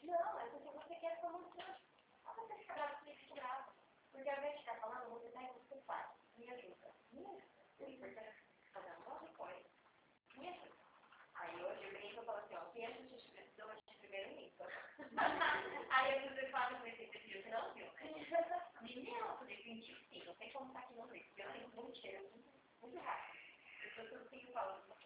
Não, é porque você quer solução. Ah, você fica bravo, você fica bravo. Porque ao invés de ficar falando, você tá e você faz. Me ajuda. Me ajuda. Porque fazendo um monte de coisa. Me ajuda. Aí hoje eu brinco e falo assim, ó, se a gente expressou, a gente primeiro limpa. Aí eu sempre falo com esse vídeo, você não viu, né? Menino, definitivamente sim, não sei como tá aqui no vídeo, eu tenho muito cheiro, muito rápido. Eu fico falando